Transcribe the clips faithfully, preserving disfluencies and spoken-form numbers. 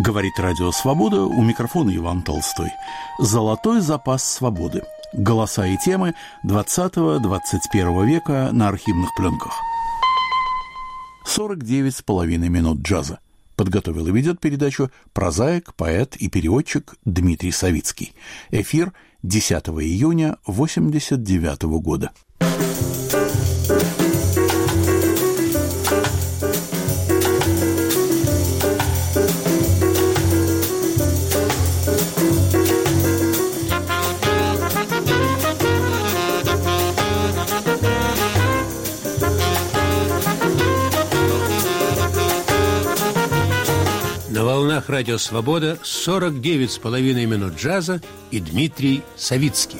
Говорит Радио Свобода, у микрофона Иван Толстой. Золотой запас свободы. Голоса и темы двадцатого-двадцать первого века на архивных пленках. сорок девять с половиной минут джаза. Подготовил и ведет передачу прозаик, поэт и переводчик Дмитрий Савицкий. Эфир десятого июня восемьдесят девятого года. На волнах Радио Свобода сорок девять с половиной минут джаза и Дмитрий Савицкий.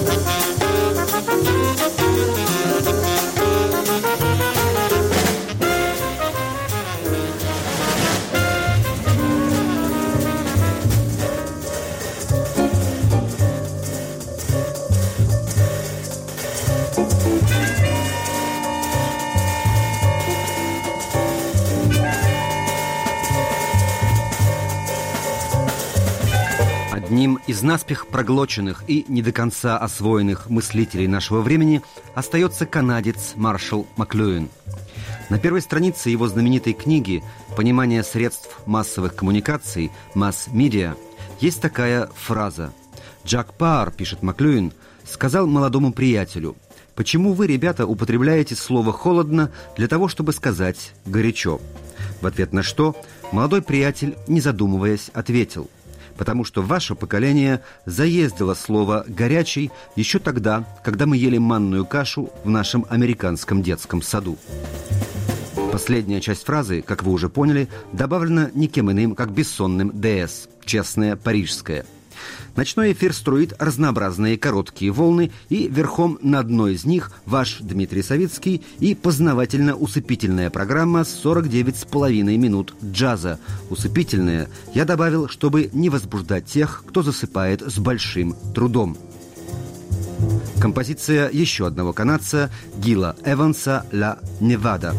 Одним из наспех проглоченных и не до конца освоенных мыслителей нашего времени остается канадец Маршалл Маклуин. На первой странице его знаменитой книги «Понимание средств массовых коммуникаций» «Масс-медиа» есть такая фраза. «Джак Паар, — пишет Маклуин, — сказал молодому приятелю: почему вы, ребята, употребляете слово «холодно» для того, чтобы сказать «горячо»?» В ответ на что молодой приятель, не задумываясь, ответил: потому что ваше поколение заездило слово «горячий» еще тогда, когда мы ели манную кашу в нашем американском детском саду. Последняя часть фразы, как вы уже поняли, добавлена никем иным, как бессонным ДС, честное парижское. Ночной эфир струит разнообразные короткие волны, и верхом на одной из них ваш Дмитрий Савицкий и познавательно-усыпительная программа сорок девять с половиной минут джаза. Усыпительная я добавил, чтобы не возбуждать тех, кто засыпает с большим трудом. Композиция еще одного канадца Гила Эванса «Ла Невада».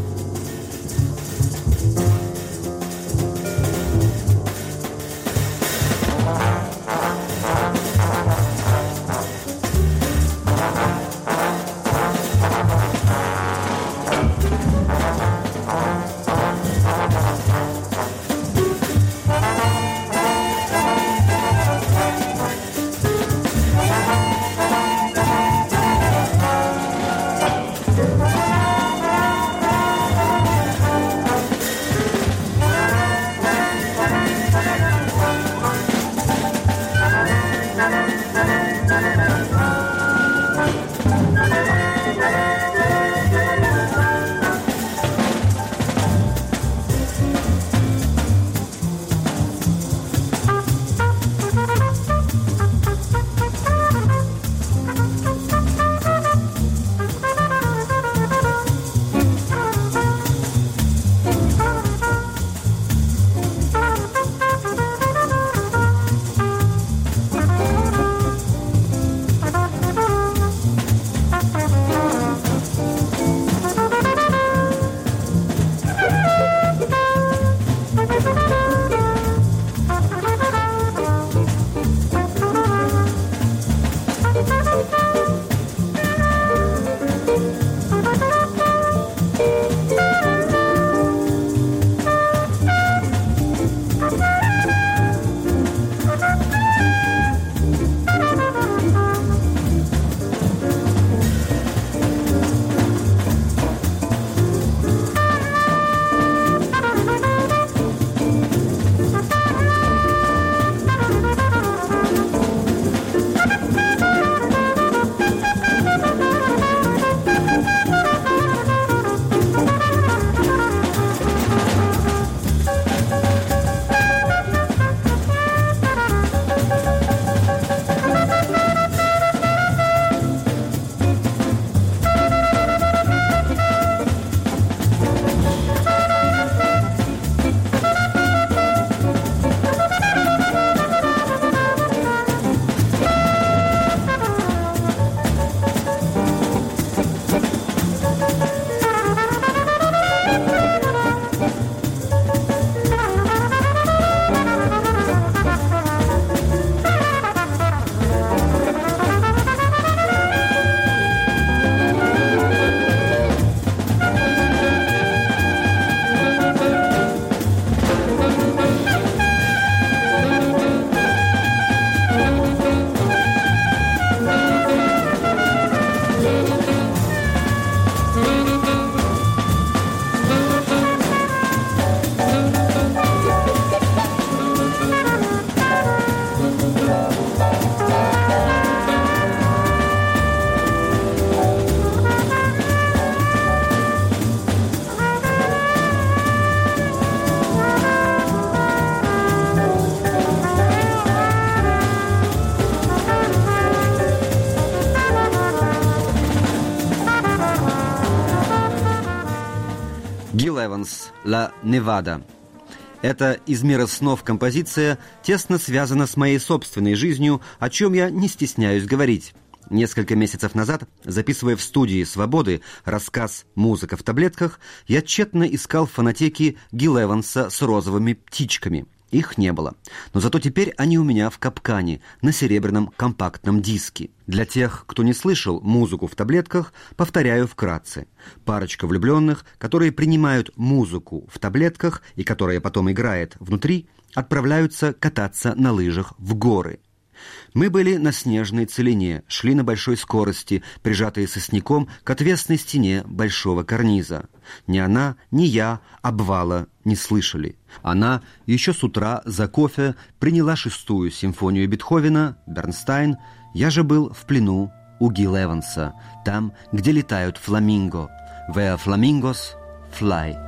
«Ла Невада». Эта из мира снов композиция тесно связана с моей собственной жизнью, о чем я не стесняюсь говорить. Несколько месяцев назад, записывая в студии «Свободы» рассказ «Музыка в таблетках», я тщетно искал в фонотеке Гил Эванса с розовыми птичками. Их не было. Но зато теперь они у меня в капкане, на серебряном компактном диске. Для тех, кто не слышал «Музыку в таблетках», повторяю вкратце. Парочка влюбленных, которые принимают музыку в таблетках и которая потом играет внутри, отправляются кататься на лыжах в горы. Мы были на снежной целине, шли на большой скорости, прижатые сосняком к отвесной стене большого карниза. Ни она, ни я обвала не слышали. Она еще с утра за кофе приняла шестую симфонию Бетховена, Бернстайн. Я же был в плену у Гил Эванса, там, где летают фламинго. «Where flamingos fly».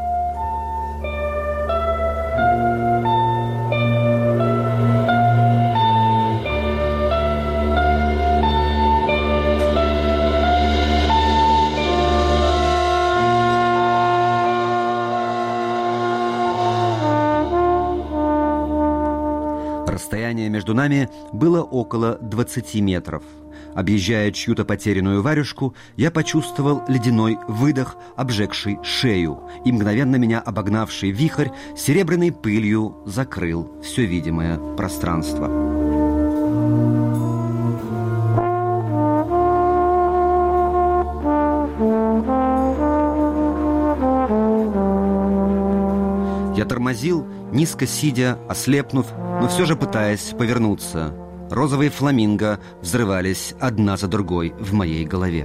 Расстояние между нами было около двадцати метров. Объезжая чью-то потерянную варежку, я почувствовал ледяной выдох, обжегший шею, и мгновенно меня обогнавший вихрь серебряной пылью закрыл все видимое пространство. Я тормозил, низко сидя, ослепнув, но все же пытаясь повернуться. Розовые фламинго взрывались одна за другой в моей голове.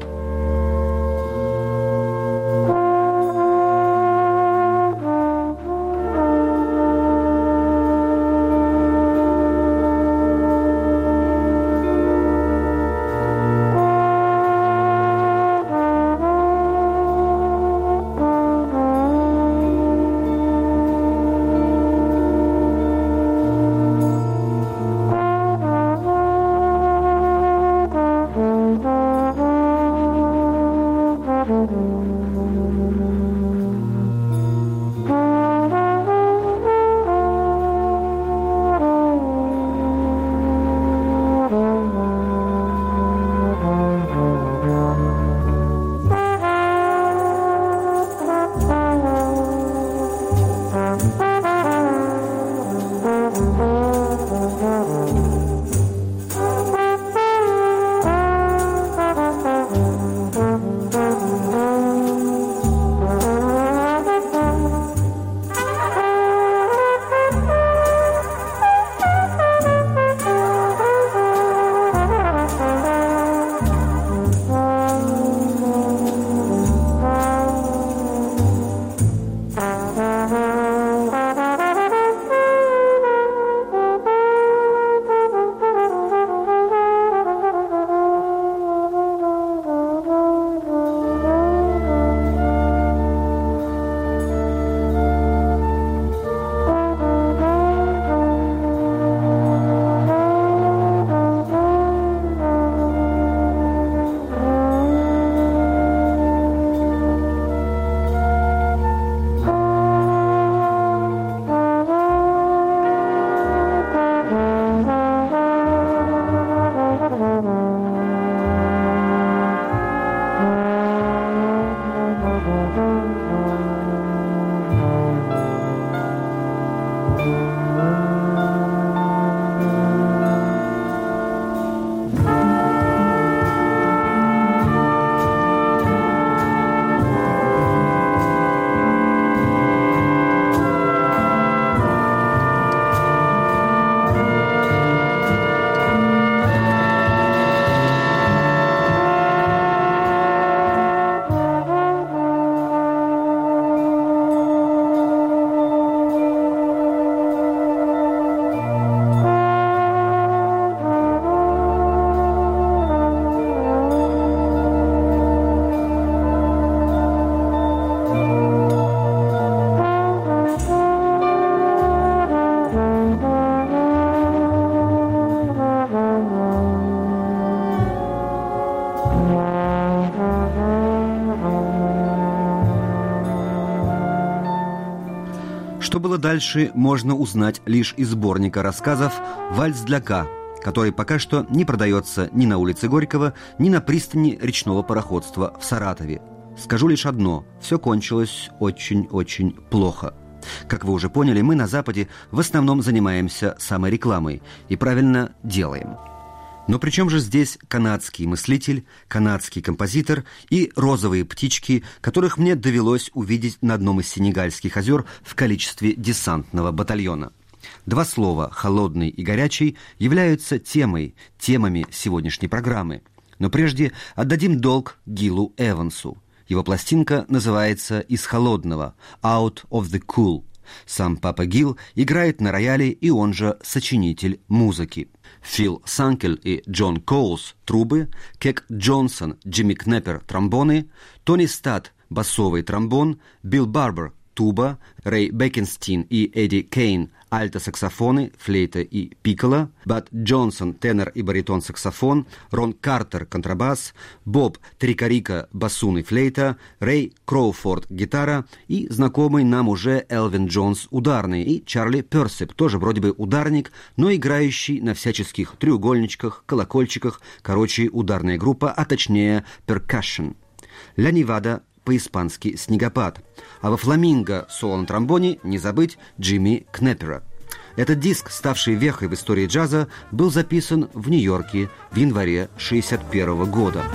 Что было дальше, можно узнать лишь из сборника рассказов «Вальс для К», который пока что не продается ни на улице Горького, ни на пристани речного пароходства в Саратове. Скажу лишь одно – все кончилось очень-очень плохо. Как вы уже поняли, мы на Западе в основном занимаемся саморекламой и правильно делаем. Но при чем же здесь канадский мыслитель, канадский композитор и розовые птички, которых мне довелось увидеть на одном из Сенегальских озер в количестве десантного батальона? Два слова «холодный» и «горячий» являются темой, темами сегодняшней программы. Но прежде отдадим долг Гилу Эвансу. Его пластинка называется «Из холодного» «Out of the cool». Сам Папа Гил играет на рояле, и он же сочинитель музыки. Фил Санкель и Джон Коулс – трубы, Кек Джонсон, Джимми Кнеппер – тромбоны, Тони Стат – басовый тромбон, Билл Барбер – туба, Рэй Бекинстин и Эдди Кейн – альто-саксофоны, флейта и пикколо, Бад Джонсон – тенор и баритон-саксофон, Рон Картер – контрабас, Боб Трикарика – басун и флейта, Рэй Кроуфорд – гитара и знакомый нам уже Элвин Джонс – ударный, и Чарли Персип – тоже вроде бы ударник, но играющий на всяческих треугольничках, колокольчиках, короче, ударная группа, а точнее перкашн. Ля Невада – по-испански «снегопад». А во «Фламинго» соло на тромбоне не забыть Джимми Кнеппера. Этот диск, ставший вехой в истории джаза, был записан в Нью-Йорке в январе шестьдесят первого года.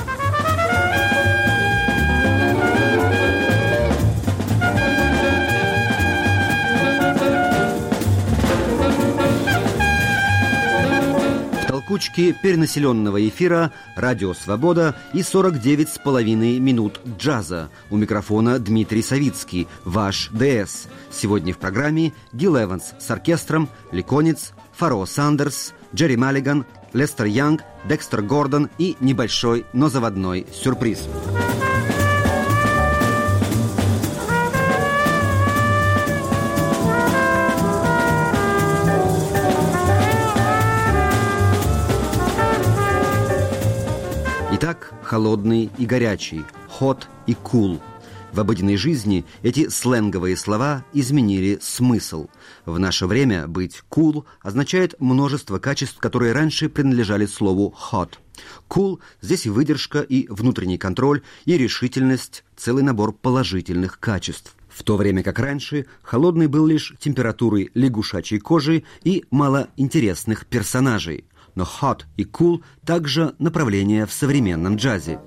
Кучки перенаселенного эфира «Радио Свобода» и сорок девять с половиной минут джаза. У микрофона Дмитрий Савицкий, ваш ДС. Сегодня в программе Гил Эванс с оркестром, Ликонец, Фаро Сандерс, Джерри Маллиган, Лестер Янг, Декстер Гордон и небольшой, но заводной сюрприз. Итак, холодный и горячий, hot и cool. В обыденной жизни эти сленговые слова изменили смысл. В наше время быть cool означает множество качеств, которые раньше принадлежали слову hot. Cool – здесь и выдержка, и внутренний контроль, и решительность, целый набор положительных качеств. В то время как раньше холодный был лишь температурой лягушачьей кожи и малоинтересных персонажей. Но hot и cool также направления в современном джазе.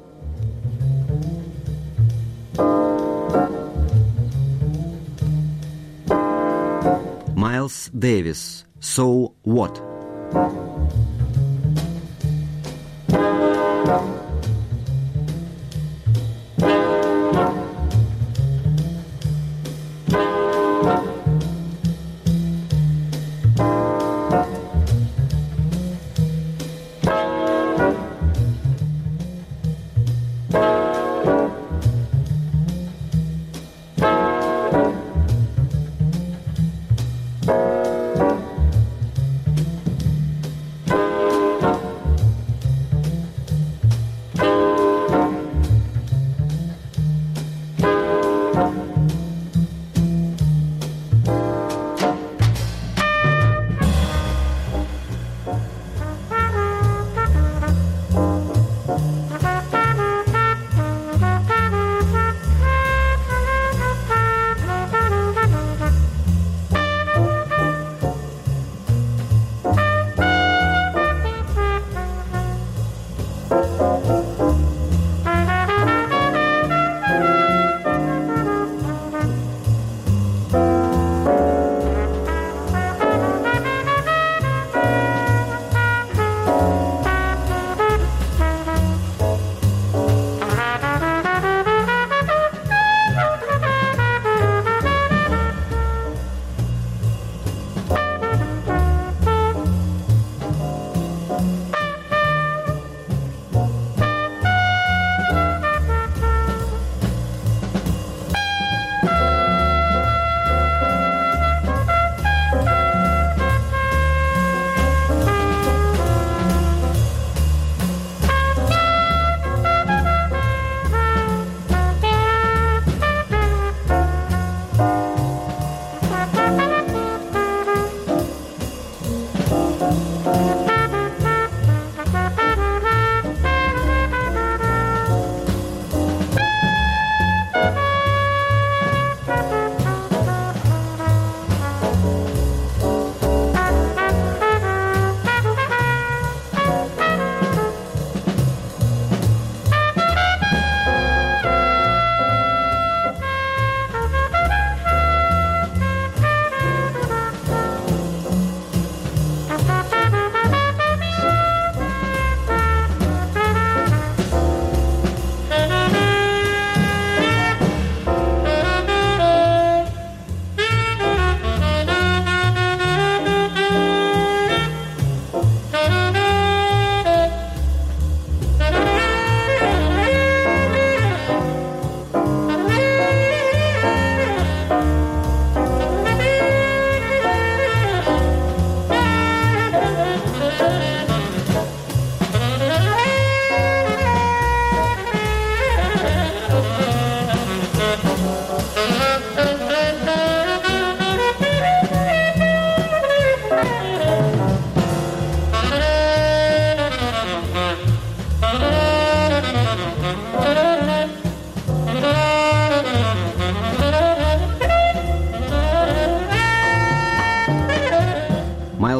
Майлз Дэвис, So What?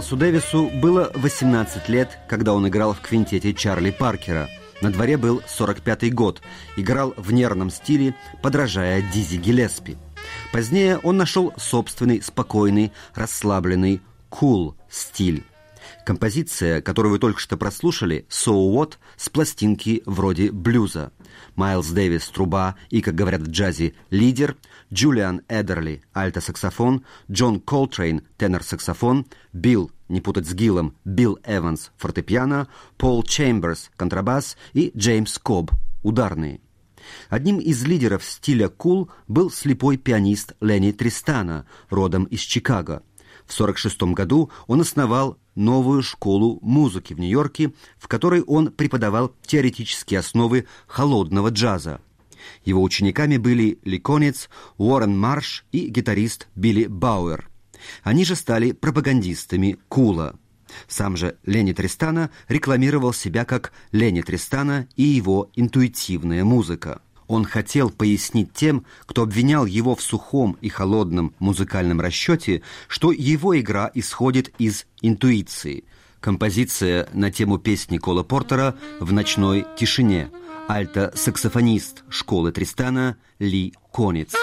Майлсу Дэвису было восемнадцать лет, когда он играл в квинтете Чарли Паркера. На дворе был сорок пятый год. Играл в нервном стиле, подражая Дизи Гиллеспи. Позднее он нашел собственный, спокойный, расслабленный, cool стиль. Композиция, которую вы только что прослушали, «So What», с пластинки вроде блюза. Майлс Дэвис – труба и, как говорят в джазе, лидер, Джулиан Эдерли – альто-саксофон, Джон Колтрейн – тенор-саксофон, Билл, не путать с Гиллом, Билл Эванс – фортепиано, Пол Чемберс – контрабас и Джеймс Кобб – ударные. Одним из лидеров стиля кул был слепой пианист Ленни Тристана, родом из Чикаго. В сорок шестом году он основал новую школу музыки в Нью-Йорке, в которой он преподавал теоретические основы холодного джаза. Его учениками были Ли Конец, Уоррен Марш и гитарист Билли Бауэр. Они же стали пропагандистами кула. Сам же Ленни Тристана рекламировал себя как Ленни Тристана и его интуитивная музыка. Он хотел пояснить тем, кто обвинял его в сухом и холодном музыкальном расчете, что его игра исходит из интуиции. Композиция на тему песни Кола Портера «В ночной тишине». Альто-саксофонист школы Тристана Ли Конец.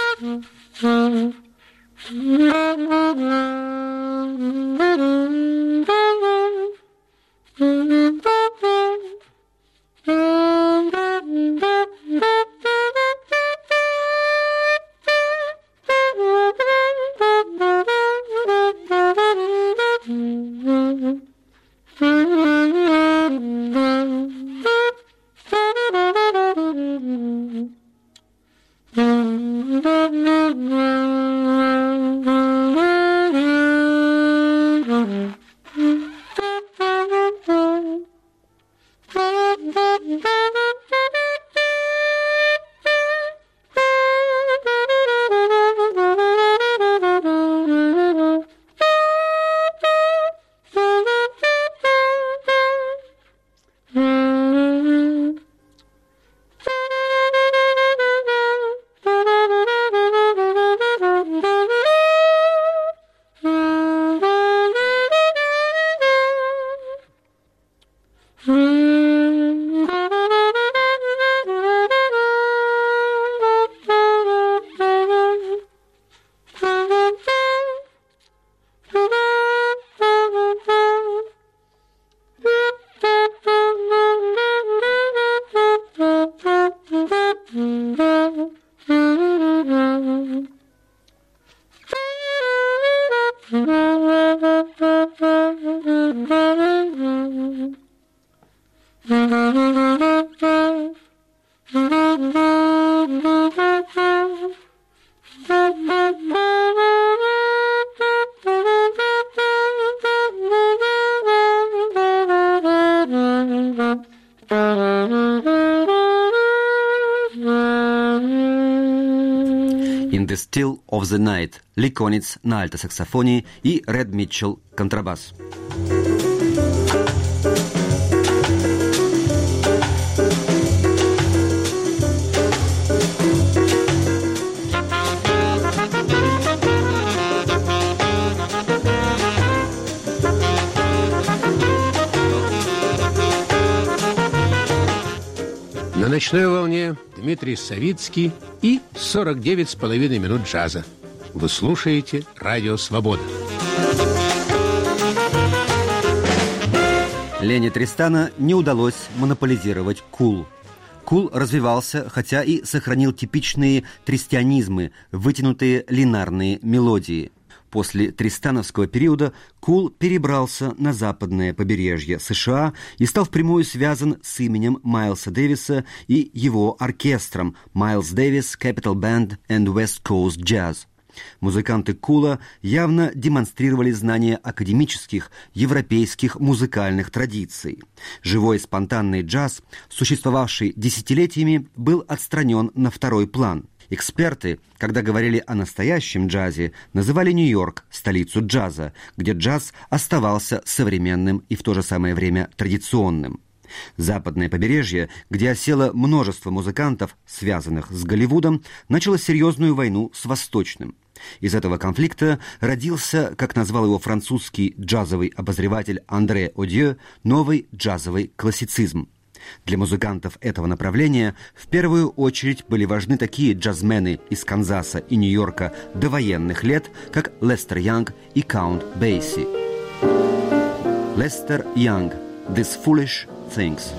In the Still of the Night Ли Конец на альто-саксофоне и Ред Митчелл контрабас. На ночной волне Дмитрий Савицкий и сорок девять с половиной минут джаза. Вы слушаете Радио Свобода. Ленни Тристана не удалось монополизировать кул. Кул развивался, хотя и сохранил типичные тристианизмы, вытянутые линарные мелодии. После тристановского периода кул перебрался на западное побережье США и стал впрямую связан с именем Майлса Дэвиса и его оркестром Miles Davis Capital Band and West Coast Jazz. Музыканты кула явно демонстрировали знания академических европейских музыкальных традиций. Живой спонтанный джаз, существовавший десятилетиями, был отстранен на второй план. Эксперты, когда говорили о настоящем джазе, называли Нью-Йорк столицу джаза, где джаз оставался современным и в то же самое время традиционным. Западное побережье, где осело множество музыкантов, связанных с Голливудом, начало серьезную войну с Восточным. Из этого конфликта родился, как назвал его французский джазовый обозреватель Андре Одиeu, новый джазовый классицизм. Для музыкантов этого направления в первую очередь были важны такие джазмены из Канзаса и Нью-Йорка довоенных лет, как Лестер Янг и Каунт Бейси. Лестер Янг, «These Foolish Things».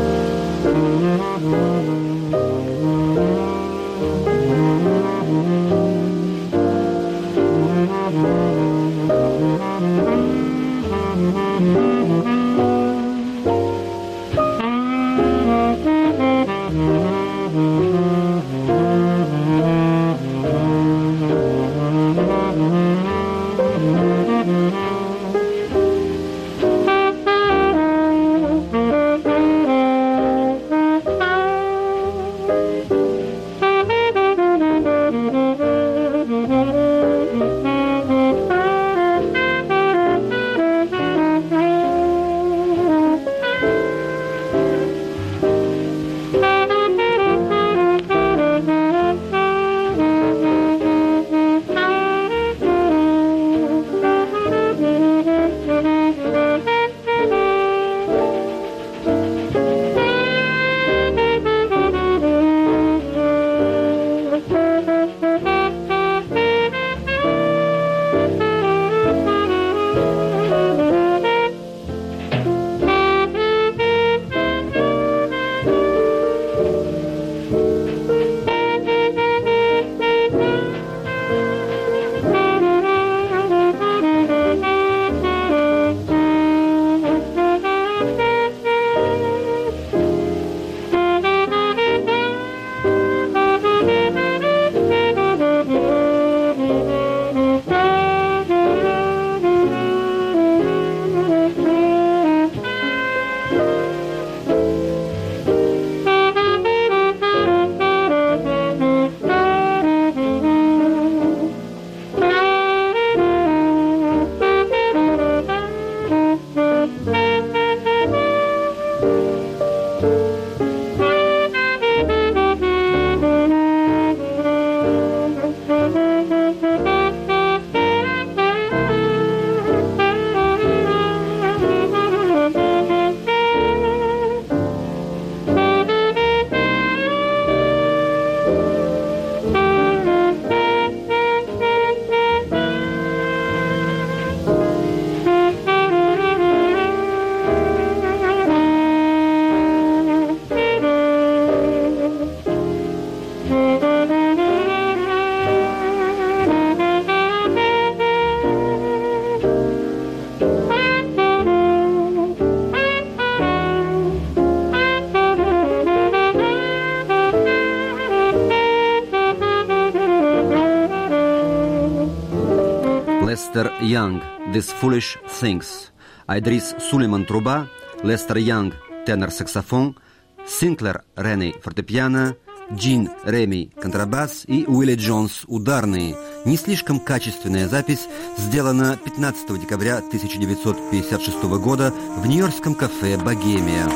Лестер Янг, «These Foolish Things», Айдрис Сулейман, труба, Лестер Янг, тенор-саксофон, Синклер Рене, фортепиано, Джин Реми, контрабас и Уилли Джонс, ударные. Не слишком качественная запись сделана пятнадцатого декабря тысяча девятьсот пятьдесят шестого года в нью-йоркском кафе «Богемия».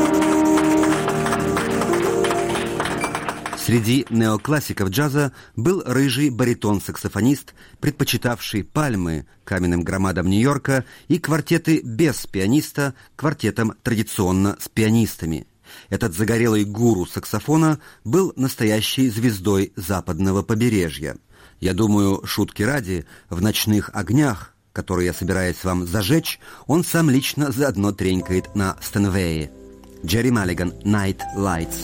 Среди неоклассиков джаза был рыжий баритон-саксофонист, предпочитавший пальмы каменным громадам Нью-Йорка и квартеты без пианиста квартетам традиционно с пианистами. Этот загорелый гуру саксофона был настоящей звездой западного побережья. Я думаю, шутки ради, в «Ночных огнях», которые я собираюсь вам зажечь, он сам лично заодно тренькает на Стэнвее. Джерри Маллиган, «Night Lights».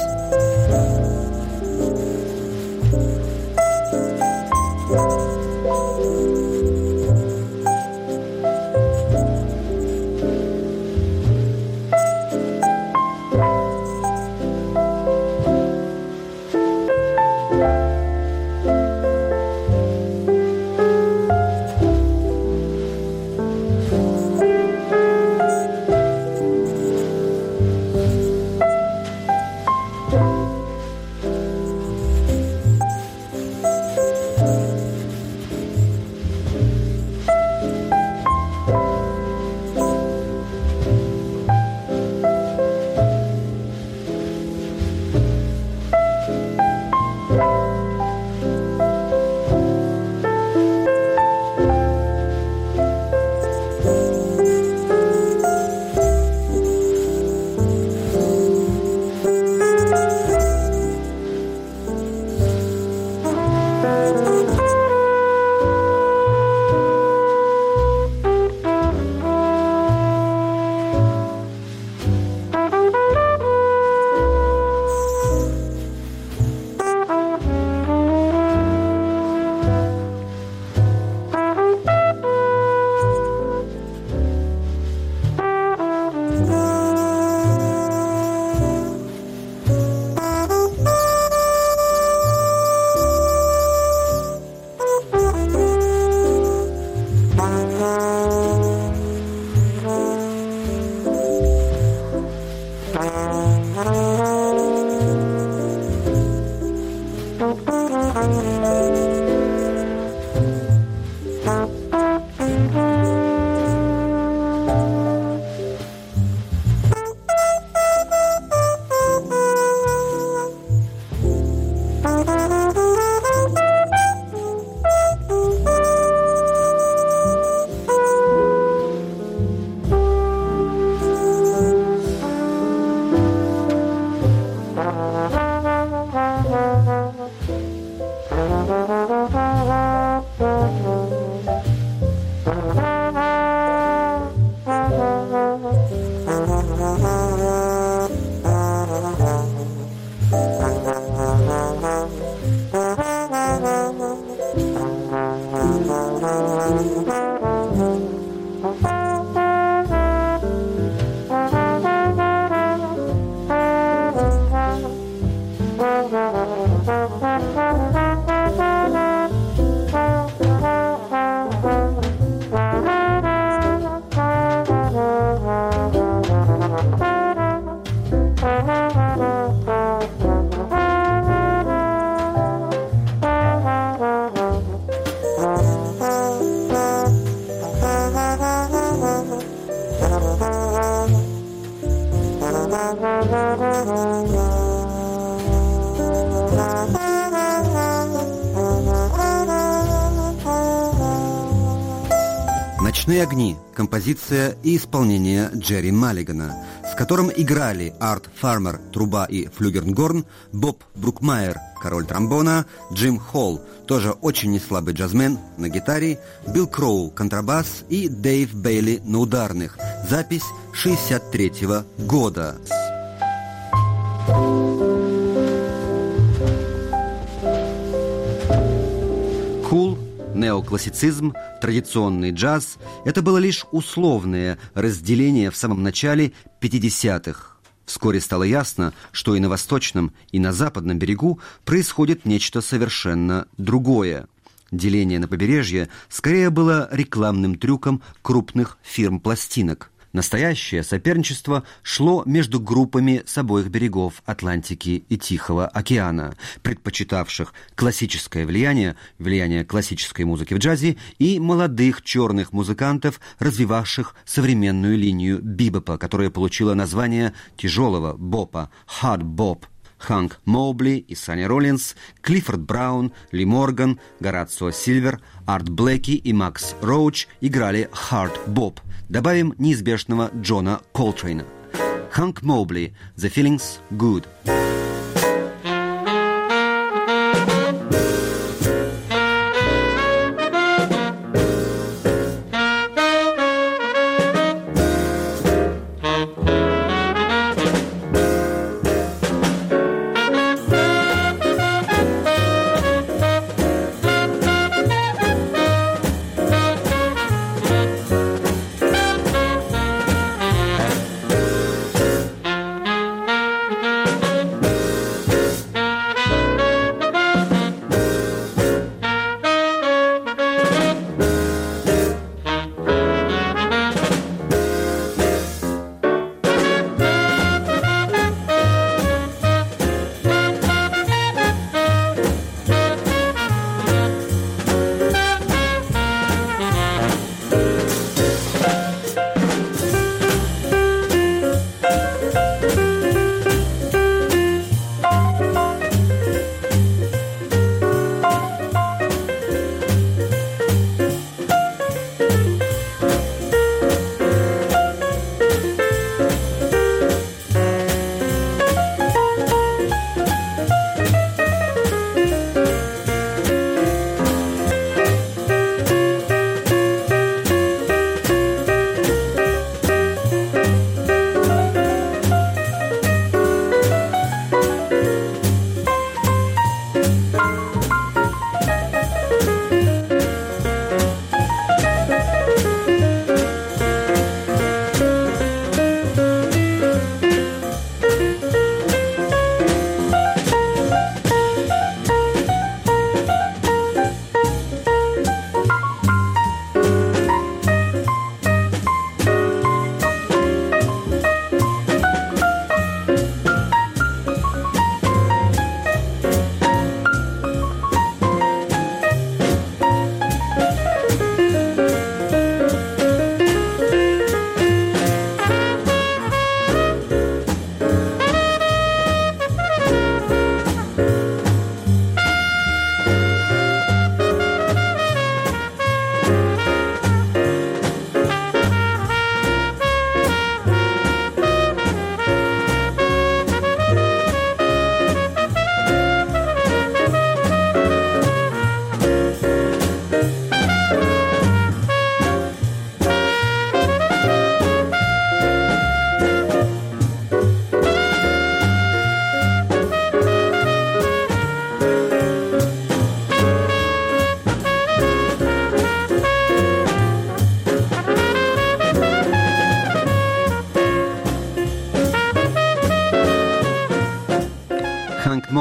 «Ночные огни» – композиция и исполнение Джерри Маллигана, с которым играли Арт Фармер – труба и флюгернгорн, Боб Брукмайер – король тромбона, Джим Холл – тоже очень неслабый джазмен на гитаре, Билл Кроу – контрабас и Дэйв Бейли на ударных. Запись шестьдесят третьего года. Кул, неоклассицизм, традиционный джаз – это было лишь условное разделение в самом начале пятидесятых. Вскоре стало ясно, что и на восточном, и на западном берегу происходит нечто совершенно другое. Деление на побережье скорее было рекламным трюком крупных фирм пластинок. Настоящее соперничество шло между группами с обоих берегов Атлантики и Тихого океана, предпочитавших классическое влияние, влияние классической музыки в джазе, и молодых черных музыкантов, развивавших современную линию бибопа, которая получила название тяжелого бопа – hard bop. Ханк Моубли и Санни Роллинс, Клиффорд Браун, Ли Морган, Горацио Сильвер, Арт Блэки и Макс Роуч играли hard bop. Добавим неизбежного Джона Колтрейна. Ханк Моубли, The Feeling's Good.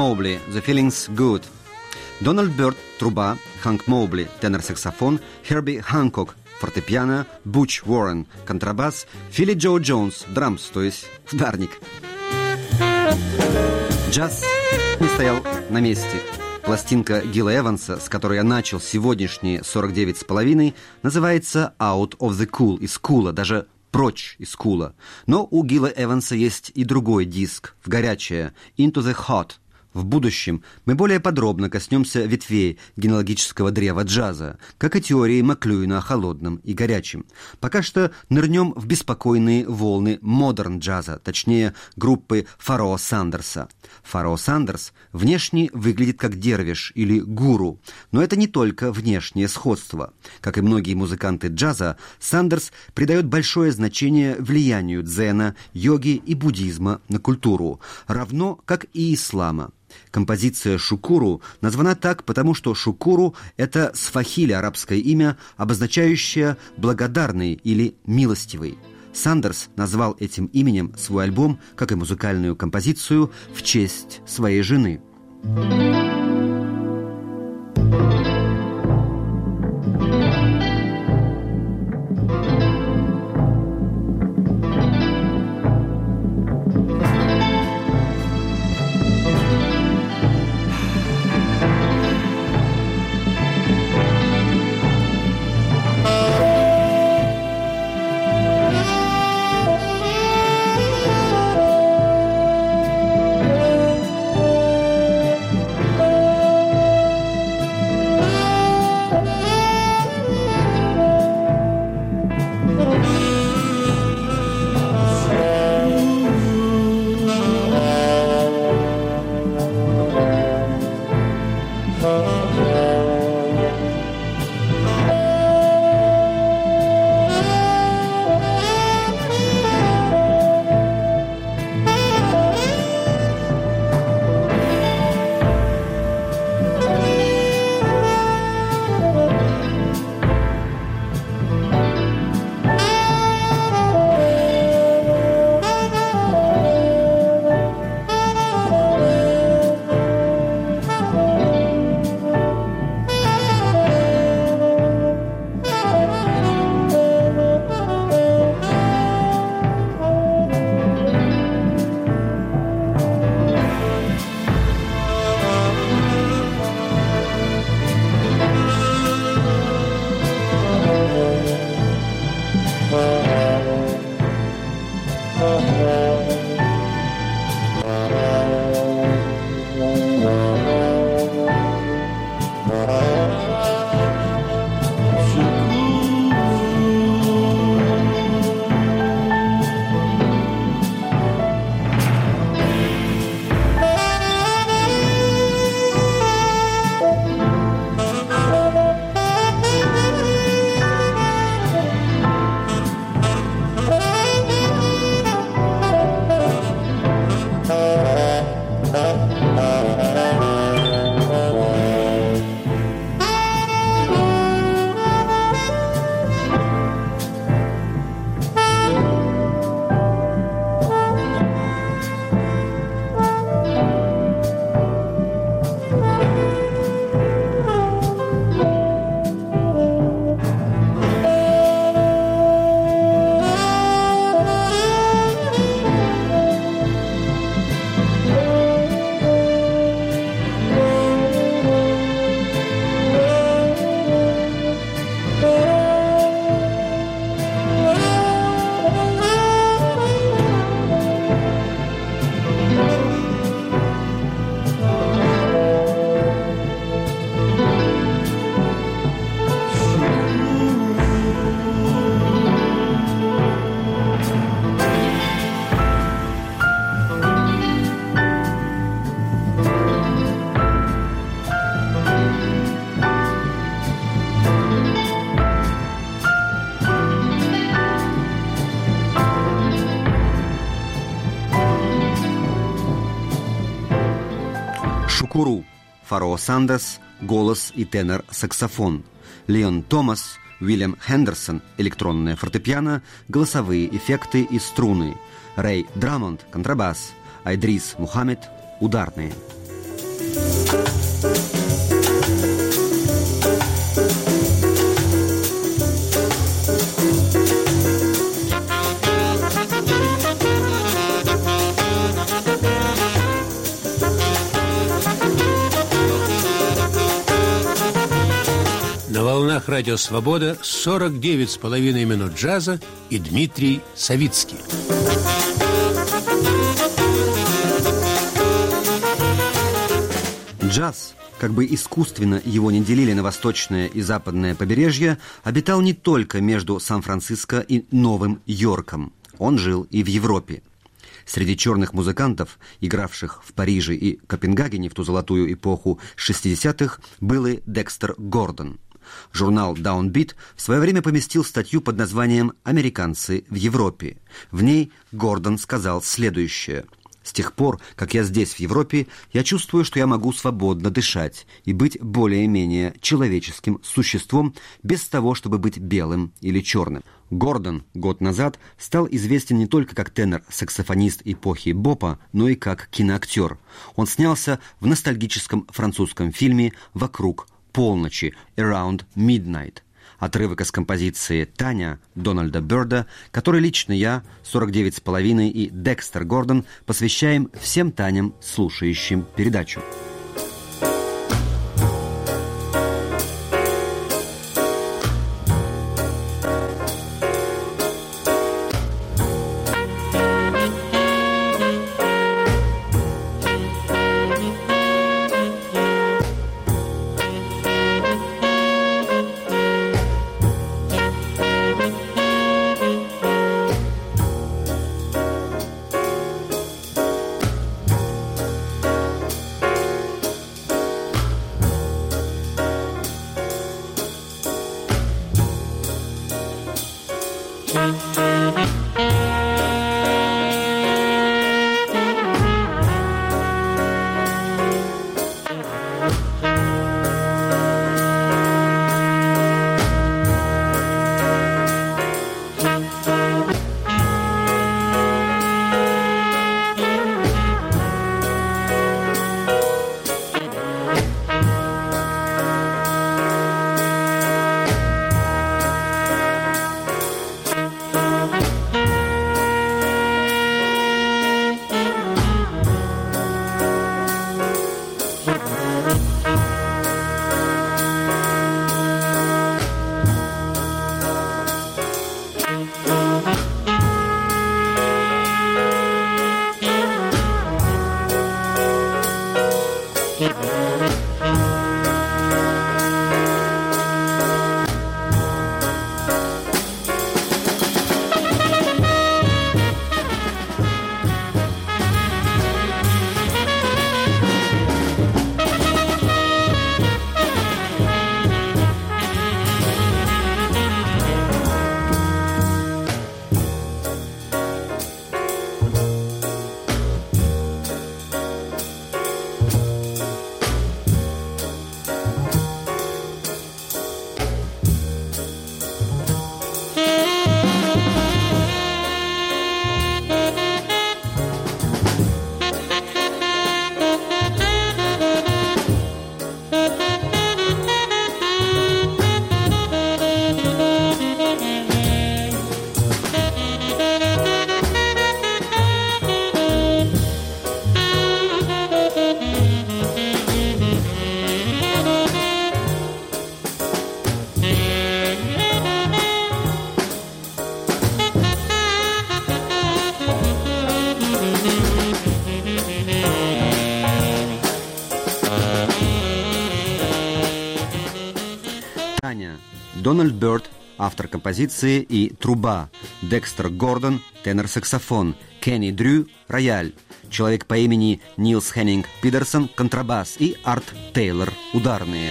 Моубли, The Feeling's Good. Дональд Бёрд, труба, Ханк Моубли, тенор-саксофон, Херби Ханкок, фортепиано, Буч Уоррен, контрабас, Филли Джо Джонс, драмс, то есть ударник. Джаз не стоял на месте. Пластинка Гила Эванса, с которой я начал сегодняшние сорок девять с половиной, называется «Out of the Cool», из кула, даже прочь из кула. Но у Гила Эванса есть и другой диск, в горячее, «Into the Hot». В будущем мы более подробно коснемся ветвей генеалогического древа джаза, как и теории Маклюина о холодном и горячем. Пока что нырнем в беспокойные волны модерн-джаза, точнее, группы Фароа Сандерса. Фароа Сандерс внешне выглядит как дервиш или гуру, но это не только внешнее сходство. Как и многие музыканты джаза, Сандерс придает большое значение влиянию дзена, йоги и буддизма на культуру, равно как и ислама. Композиция «Шукуру» названа так, потому что «шукуру» — это сфахили арабское имя, обозначающее «благодарный» или «милостивый». Сандерс назвал этим именем свой альбом, как и музыкальную композицию, в честь своей жены. Шукуру, Фароа Сандерс, голос и тенор-саксофон, Леон Томас, Уильям Хендерсон, электронное фортепиано, голосовые эффекты и струны, Рэй Драмонд, контрабас, Айдрис Мухаммед, ударные. Радио Свобода, сорок девять с половиной минут джаза и Дмитрий Савицкий. Джаз, как бы искусственно его не делили на восточное и западное побережье, обитал не только между Сан-Франциско и Новым Йорком. Он жил и в Европе. Среди черных музыкантов, игравших в Париже и Копенгагене в ту золотую эпоху шестидесятых, был и Декстер Гордон. Журнал Downbeat в свое время поместил статью под названием «Американцы в Европе». В ней Гордон сказал следующее: «С тех пор, как я здесь, в Европе, я чувствую, что я могу свободно дышать и быть более-менее человеческим существом без того, чтобы быть белым или черным». Гордон год назад стал известен не только как тенор-саксофонист эпохи бопа, но и как киноактер. Он снялся в ностальгическом французском фильме «Вокруг полночи» «Around Midnight». Отрывок из композиции «Таня» Дональда Бёрда, который лично я, сорок девять с половиной и Декстер Гордон посвящаем всем Таням, слушающим передачу. Дональд Бёрд, автор композиции, и труба. Декстер Гордон, тенор-саксофон. Кенни Дрю, рояль. Человек по имени Нилс Хеннинг Пидерсон, контрабас. И Арт Тейлор, ударные.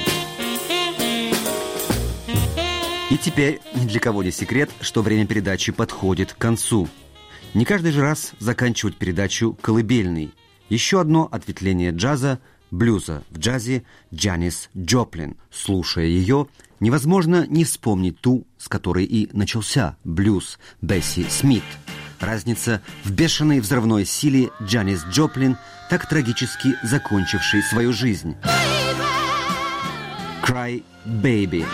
И теперь ни для кого не секрет, что время передачи подходит к концу. Не каждый же раз заканчивать передачу колыбельной. Еще одно ответвление джаза, блюза в джазе Джанис Джоплин. Слушая ее, невозможно не вспомнить ту, с которой и начался блюз, Бесси Смит. Разница в бешеной взрывной силе Джанис Джоплин, так трагически закончившей свою жизнь. Cry Baby.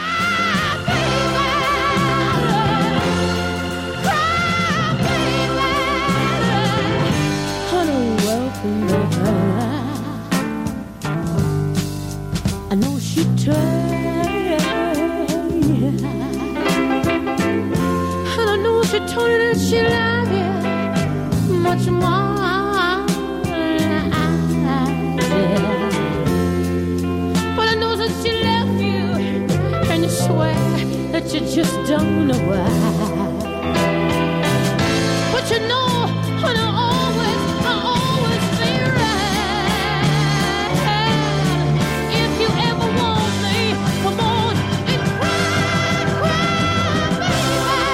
I know she tried she told her that she loved you much more than I did. But I know that she left you, and you swear that you just don't know why. But you know, and I always, I always be right. If you ever want me, come on and cry, cry, baby.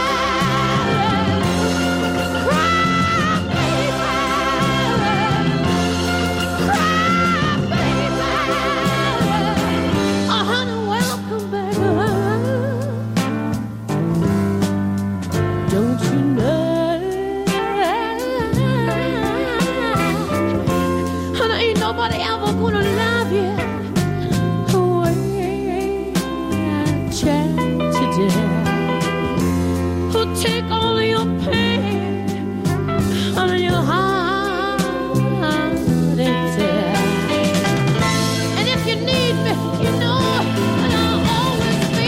Cry, baby. Cry, baby. Oh, honey, welcome back. Don't you know? Nobody ever gonna love you the way I chance you did. Who'll take all of your pain out of your heart and tear. And if you need me, you know that I'll always be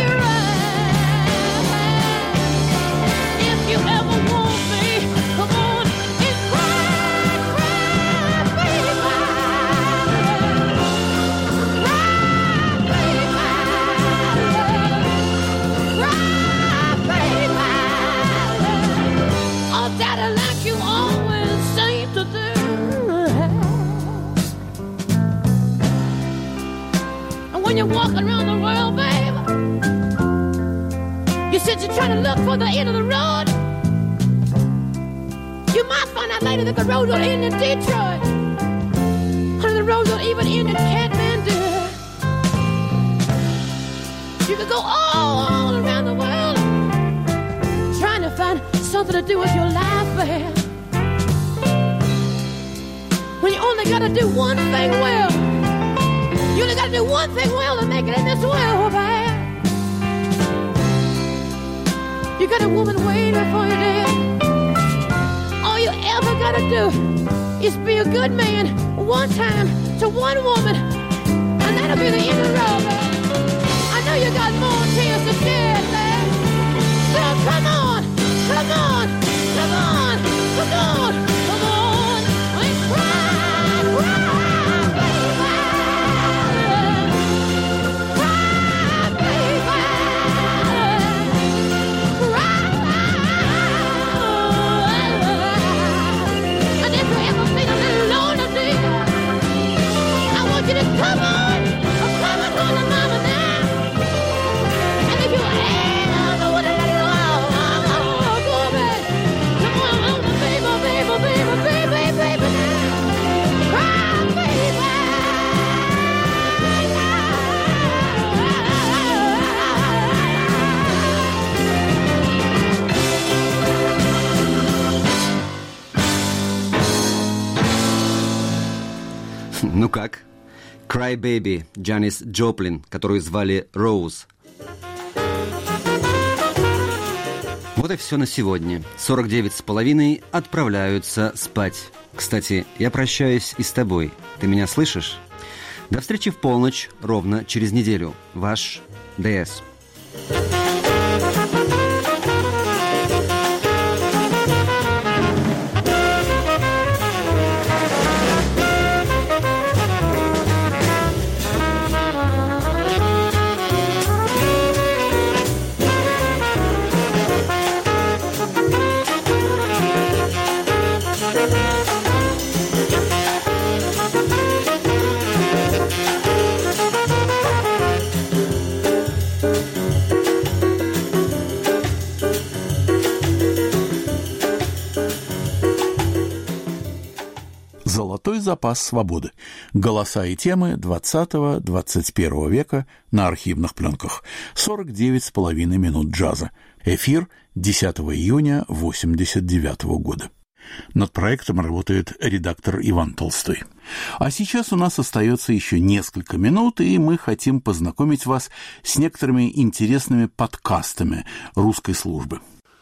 right. If you ever want me, come on and cry, cry, baby. Daddy, like you always seem to do. And when you're walking around the world, baby, you said you're trying to look for the end of the road. You might find out later that the road will end in Detroit, or the road will even end in Kathmandu. You could go all, all around the world trying to find something to do with your life, babe. When you only gotta do one thing well. You only gotta do one thing well to make it in this world, babe. You got a woman waiting for you there. All you ever gotta do is be a good man one time to one woman, and that'll be the end of the road, babe. I know you got more tears to shed, babe. So come on. Come on, come on, come on, come on, and cry, cry, baby, cry, baby, cry. And if you ever feel a little lonely, dear, I want you to come on, I'm coming home to mama now. And if you ever want to let it go, baby, baby, baby, cry, baby. Ну как? Cry Baby, Джанис Джоплин, которую звали Роуз. Вот и все на сегодня. сорок девять с половиной отправляются спать. Кстати, я прощаюсь и с тобой. Ты меня слышишь? До встречи в полночь, ровно через неделю. Ваш ДС. Золотой запас свободы. Голоса и темы двадцатого-двадцать первого века на архивных пленках. сорок девять с половиной минут джаза. Эфир десятого июня восемьдесят девятого года. Над проектом работает редактор Иван Толстой. А сейчас у нас остается еще несколько минут, и мы хотим познакомить вас с некоторыми интересными подкастами русской службы.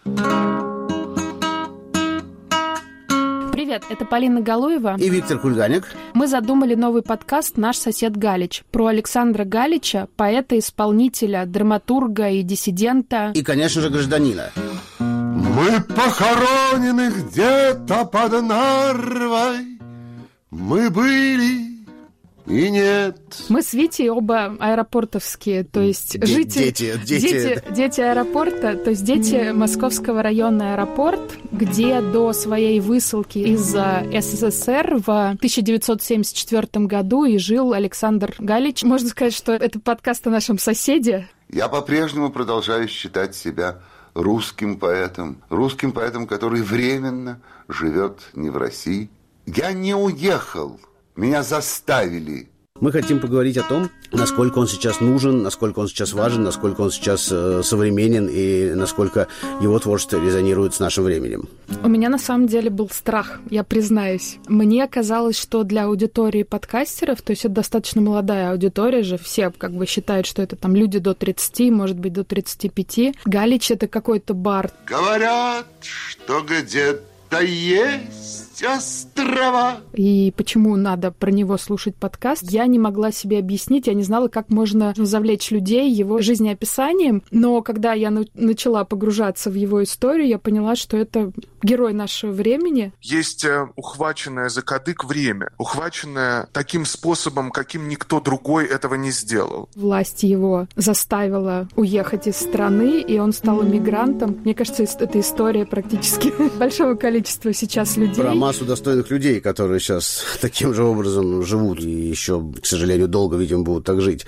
Привет, это Полина Галуева и Виктор Кульганик. Мы задумали новый подкаст «Наш сосед Галич» про Александра Галича, поэта, исполнителя, драматурга и диссидента. И, конечно же, гражданина. Мы похоронены где-то под Нарвой, мы были и нет. Мы с Витей оба аэропортовские, то есть Д- жители... дети, дети. Дети, дети аэропорта, то есть дети Московского района аэропорт, где до своей высылки из СССР в тысяча девятьсот семьдесят четвёртом году и жил Александр Галич. Можно сказать, что это подкаст о нашем соседе. Я по-прежнему продолжаю считать себя русским поэтом, русским поэтом, который временно живет не в России. Я не уехал. Меня заставили. Мы хотим поговорить о том, насколько он сейчас нужен, насколько он сейчас важен, насколько он сейчас э, современен и насколько его творчество резонирует с нашим временем. У меня на самом деле был страх, я признаюсь. Мне казалось, что для аудитории подкастеров, то есть это достаточно молодая аудитория же, все как бы считают, что это там люди до тридцати, может быть, до тридцати пяти. Галич — это какой-то бард. Говорят, что где-то есть острова. И почему надо про него слушать подкаст, я не могла себе объяснить, я не знала, как можно завлечь людей его жизнеописанием, но когда я на- начала погружаться в его историю, я поняла, что это герой нашего времени. Есть э, ухваченное за кадык время, ухваченное таким способом, каким никто другой этого не сделал. Власть его заставила уехать из страны, и он стал эмигрантом. Мне кажется, это история практически большого количества сейчас людей. Про массу достойных людей, которые сейчас таким же образом живут и еще, к сожалению, долго, видимо, будут так жить.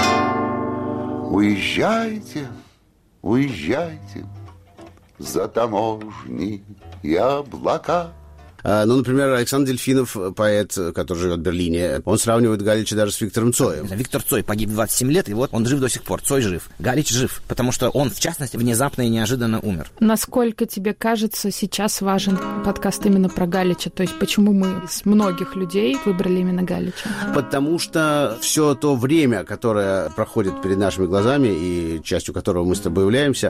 Уезжайте, уезжайте за таможни и облака. Ну, например, Александр Дельфинов, поэт, который живет в Берлине, он сравнивает Галича даже с Виктором Цоем. Виктор Цой погиб в двадцать семь лет, и вот он жив до сих пор. Цой жив. Галич жив, потому что он, в частности, внезапно и неожиданно умер. Насколько тебе кажется, сейчас важен подкаст именно про Галича? То есть почему мы из многих людей выбрали именно Галича? Потому что все то время, которое проходит перед нашими глазами, и частью которого мы с тобой являемся,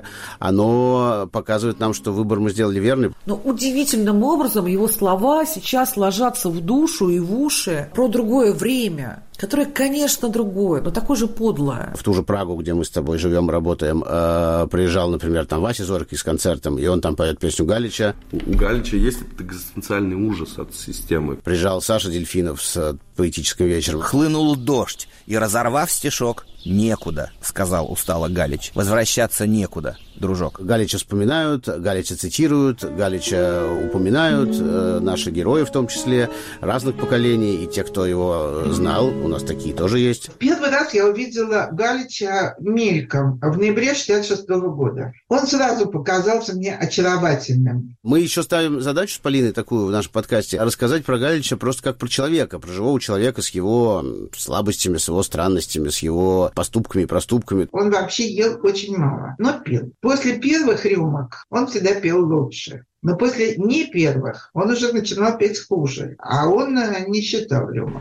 оно показывает нам, что выбор мы сделали верный. Но удивительным образом его слова сейчас ложатся в душу и в уши про другое время, которое, конечно, другое, но такое же подлое. В ту же Прагу, где мы с тобой живем, работаем, э, приезжал, например, там Вася Зорький с концертом, и он там поет песню Галича. У Галича есть этот экзистенциальный ужас от системы. Приезжал Саша Дельфинов с поэтическим вечером. Хлынул дождь, и, разорвав стишок, некуда, сказал устало Галич. Возвращаться некуда, дружок. Галича вспоминают, Галича цитируют, Галича упоминают, э, наши герои в том числе, разных поколений, и те, кто его знал, у нас такие тоже есть. Первый раз я увидела Галича мельком в ноябре шестьдесят шестого года. Он сразу показался мне очаровательным. Мы еще ставим задачу с Полиной такую в нашем подкасте, рассказать про Галича просто как про человека, про живого человека с его слабостями, с его странностями, с его поступками и проступками. Он вообще ел очень мало, но пил. После первых рюмок он всегда пел лучше. Но после не первых он уже начинал петь хуже, а он не считал рюмок.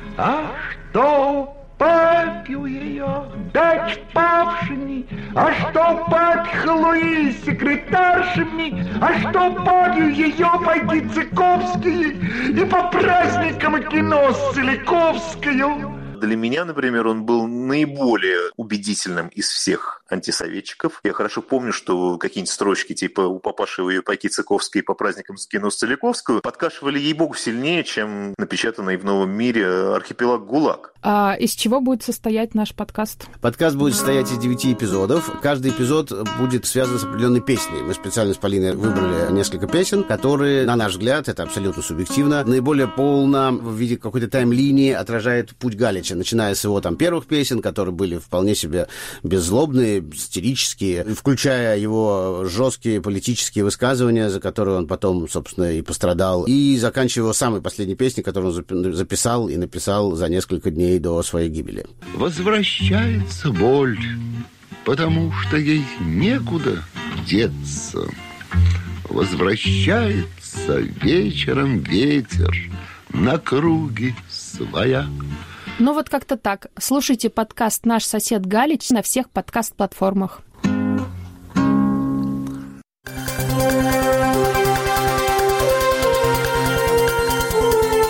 А что попью ее, дать павшими, а что подхлуи секретаршами, а что попью ее, пойти Цыковские и по праздникам кино с Целиковскою. Для меня, например, он был наиболее убедительным из всех антисоветчиков. Я хорошо помню, что какие-нибудь строчки типа «У папаши вы пайки Цыковской по праздникам скину с Целиковскую» подкашивали, ей-богу, сильнее, чем напечатанный в «Новом мире» архипелаг ГУЛАГ. А из чего будет состоять наш подкаст? Подкаст будет состоять из девяти эпизодов. Каждый эпизод будет связан с определенной песней. Мы специально с Полиной выбрали несколько песен, которые, на наш взгляд, это абсолютно субъективно, наиболее полно в виде какой-то тайм-линии отражает путь Галича, начиная с его там первых песен, которые были вполне себе беззлобные, сатирические, включая его жесткие политические высказывания, за которые он потом, собственно, и пострадал, и заканчивая его самой последней песней, которую он записал и написал за несколько дней до своей гибели. Возвращается боль, потому что ей некуда деться. Возвращается вечером ветер на круги своя. Ну вот как-то так. Слушайте подкаст «Наш сосед Галич» на всех подкаст-платформах.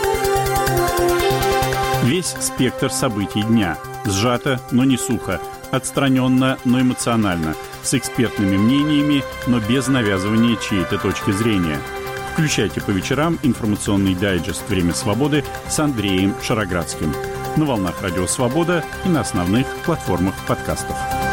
Весь спектр событий дня. Сжато, но не сухо. Отстраненно, но эмоционально, с экспертными мнениями, но без навязывания чьей-то точки зрения. Включайте по вечерам информационный дайджест «Время свободы» с Андреем Шароградским на волнах Радио Свобода и на основных платформах подкастов.